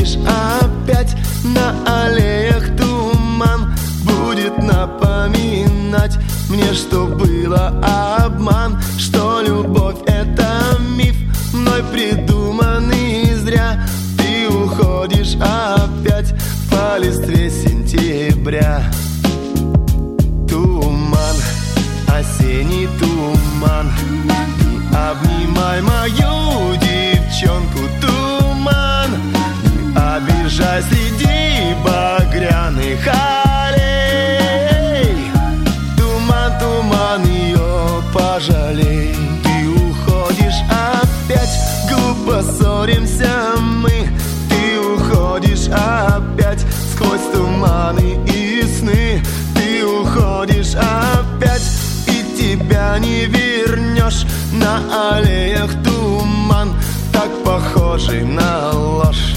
уходишь опять. На аллеях туман будет напоминать мне, что было обман, что любовь — это миф, мной придуманный зря. Ты уходишь опять по листве сентября. Туман, осенний туман, не обнимай мою девчонку. Туман, не обижай среди багряных аллей. Туман, туман, ее пожалей. Ты уходишь опять, глупо ссоримся мы. Ты уходишь опять сквозь туманы и сны. Ты уходишь опять, и тебя не вернешь. На аллеях туман, так похожий на ложь.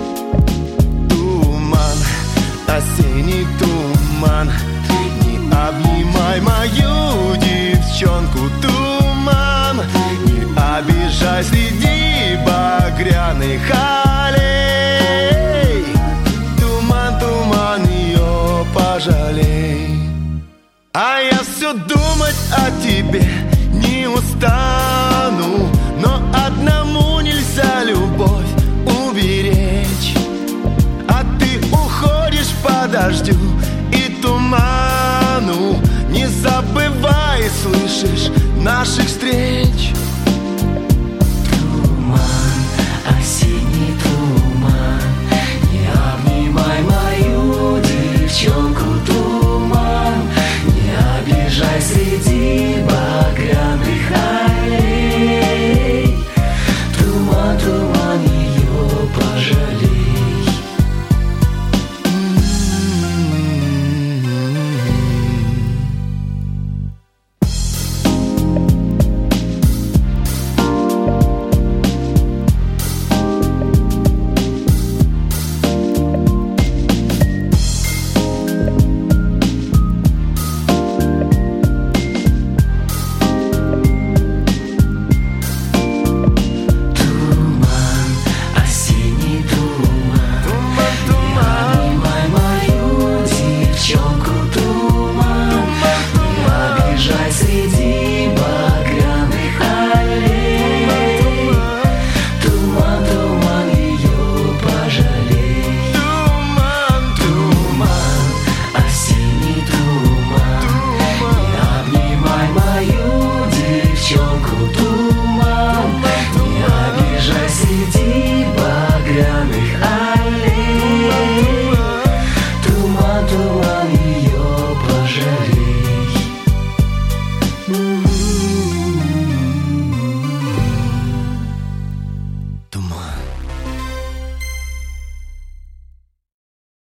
Туман, осенний туман, не обнимай мою девчонку. Туман, не обижай среди багряных аллей. Туман, туман, ее пожалей. А я все думать о тебе не устану, но одному нельзя любовь уберечь. А ты уходишь по дождю и туману. Не забывай, слышишь, наших встреч.